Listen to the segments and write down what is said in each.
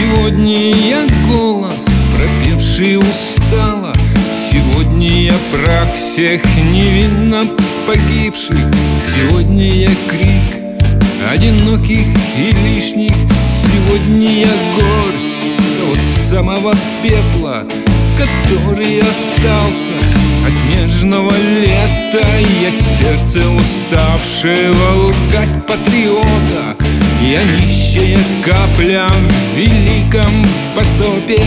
Сегодня я голос, пропевший устало. Сегодня я прах всех невинно погибших. Сегодня я крик одиноких и лишних. Сегодня я горсть того самого пепла, который остался от нежного лета. Я сердце уставшего лгать патриота. Я нищая капля в великом потопе.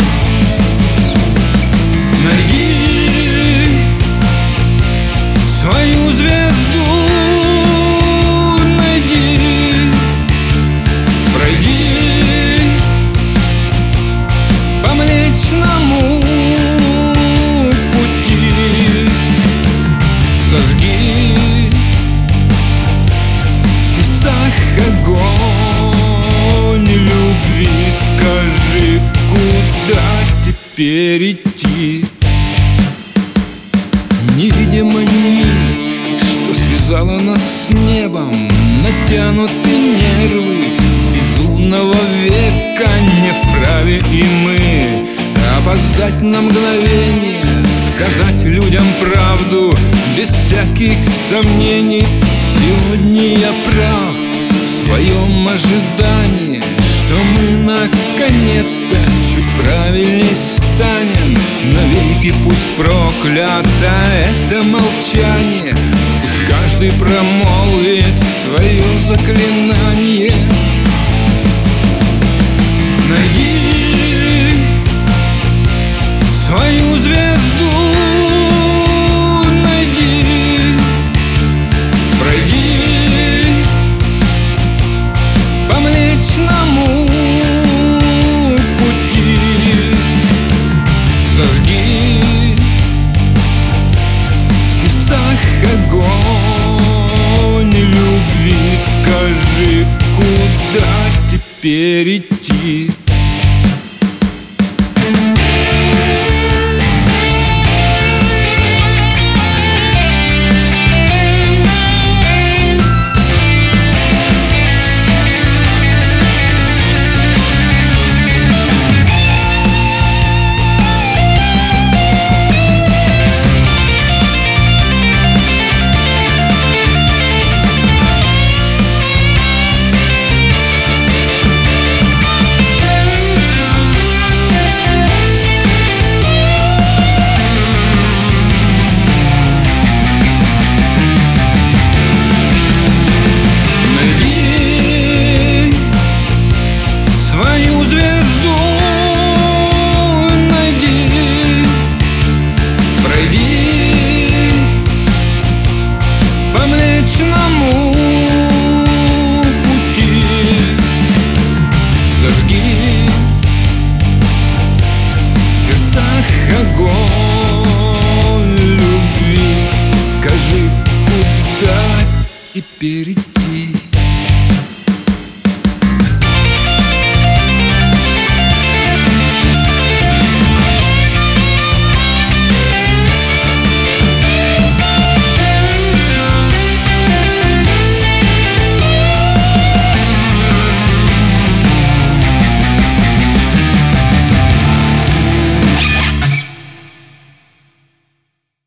Найди свою звезду, найди, пройди по Млечному пути, зажги в сердцах огонь любви. Скажи, куда теперь идти? Невидимая нить, что связала нас с небом, натянуты нервы безумного века. Не вправе и мы опоздать на мгновение, сказать людям правду без всяких сомнений. Сегодня я прав в своем ожидании, что мы наконец-то чуть правильней станем. Навеки пусть проклято это молчание, пусть каждый промолвит свое заклинание. Найди свою звезду, найди, пройди по Млечному пути, зажги в сердцах огонь любви. Скажи, куда теперь идти? Млечному пути, зажги в сердцах огонь любви. Скажи, куда теперь идти?